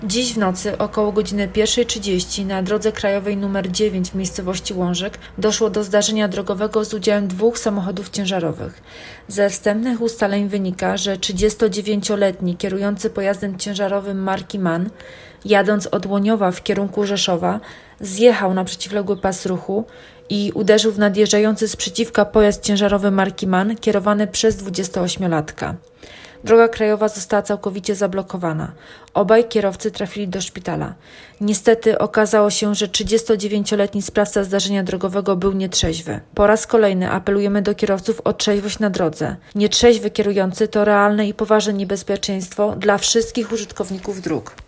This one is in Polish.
Dziś w nocy około godziny 1:30 na drodze krajowej nr 9 w miejscowości Łążek doszło do zdarzenia drogowego z udziałem dwóch samochodów ciężarowych. Ze wstępnych ustaleń wynika, że 39-letni kierujący pojazdem ciężarowym marki MAN, jadąc od Łoniowa w kierunku Rzeszowa, zjechał na przeciwległy pas ruchu i uderzył w nadjeżdżający z przeciwka pojazd ciężarowy marki MAN kierowany przez 28-latka. Droga krajowa została całkowicie zablokowana. Obaj kierowcy trafili do szpitala. Niestety okazało się, że 39-letni sprawca zdarzenia drogowego był nietrzeźwy. Po raz kolejny apelujemy do kierowców o trzeźwość na drodze. Nietrzeźwy kierujący to realne i poważne niebezpieczeństwo dla wszystkich użytkowników dróg.